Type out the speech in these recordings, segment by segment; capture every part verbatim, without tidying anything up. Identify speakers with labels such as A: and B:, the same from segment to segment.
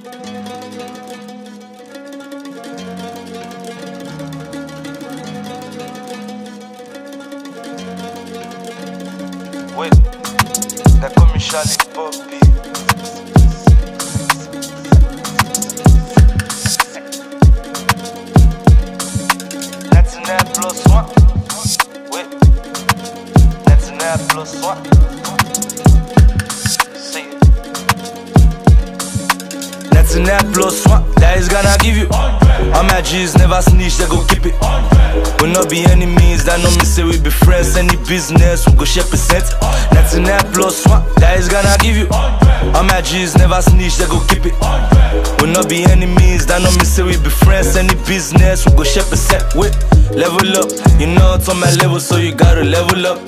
A: Ouais, t'as comme Charlie Poppy. ninety-nine plus one. Ouais, ninety-nine plus one. See it. ninety-nine plus one, that is gonna give you. All my G's never snitch, they go keep it. We not be enemies, that no me say we be friends. Any business, we go share percent. ninety-nine plus one, that is gonna give you. All my G's never snitch, they go keep it. We not be enemies, that no me say we be friends. Any business, we go share percent. Wait, level up, you know it's on my level, so you gotta level up.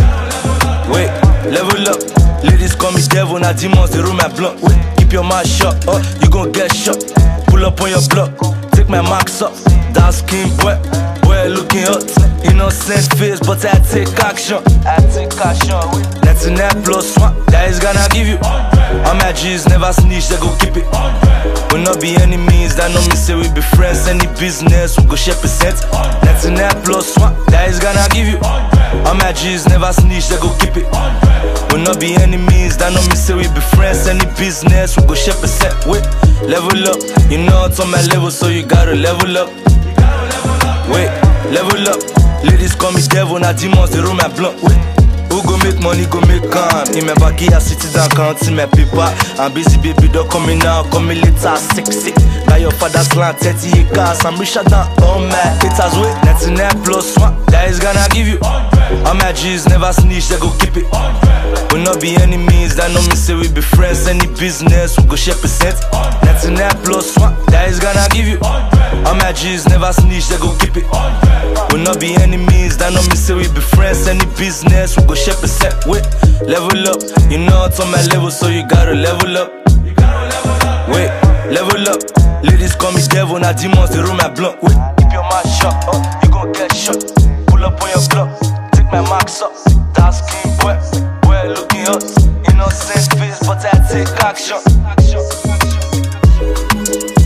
A: Wait, level up. Ladies call me devil, now demons they roll my blunt. Wait, keep your mouth shut, oh, you gon' get shot. Pull up on your block, take my marks up. Dark skin boy, boy looking hot. Innocent face, but I take action. I take action. ninety-nine plus one, that is gonna give you. All my G's never snitch, they go keep it. We not be enemies, that no me say we be friends. Any business, we go share percent. ninety-nine plus one, that is gonna give you. All my G's never snitch, they go keep it. We not be enemies, that no me say we be friends. Any business, we go share percent. Wait, level up, you know it's on my level, so you gotta level up. Wait, level up. Ladies call me devil, now demons they roll my blunt. Wait, who go make money, go make calm. In my back here, sitting down, counting my paper. I'm busy, baby, don't come in now, come in later, sick, sick. Buy your father's land, thirty acres. I'm richer than all my haters. Wait, ninety-nine plus one, that is gonna give you. All my G's never snitch, they go keep it. We not be enemies, that no me say we be friends. Any business, we go share percent. ninety-nine plus one, that is gonna give you. All my G's never snitch, they go keep it. We not be enemies, that no me say we be friends. Any business, we go share percent. Wait, level up, you know it's on my level, so you gotta level up. Wait, level up. Ladies call me devil, now demons they roll my blunt. Wait, keep your mouth shut, oh, you gon' get shot. Pull up on your block, take my marks up. Dark skin boy, boy looking hot. Innocent face, but I take action.